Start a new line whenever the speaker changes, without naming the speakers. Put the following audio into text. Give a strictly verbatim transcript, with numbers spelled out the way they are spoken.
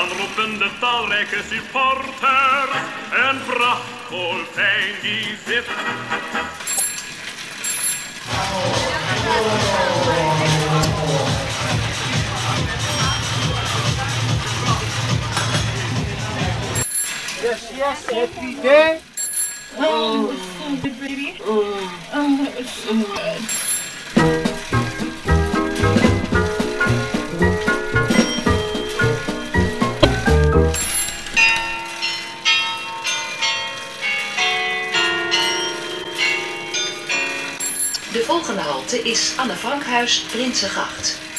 roepen de talrijke supporters. Een prachtvol fijn die zit.
Yes, yes, every day.
Oh, baby. Oh, it's so good.
De volgende halte is Anne Frankhuis, Prinsengracht.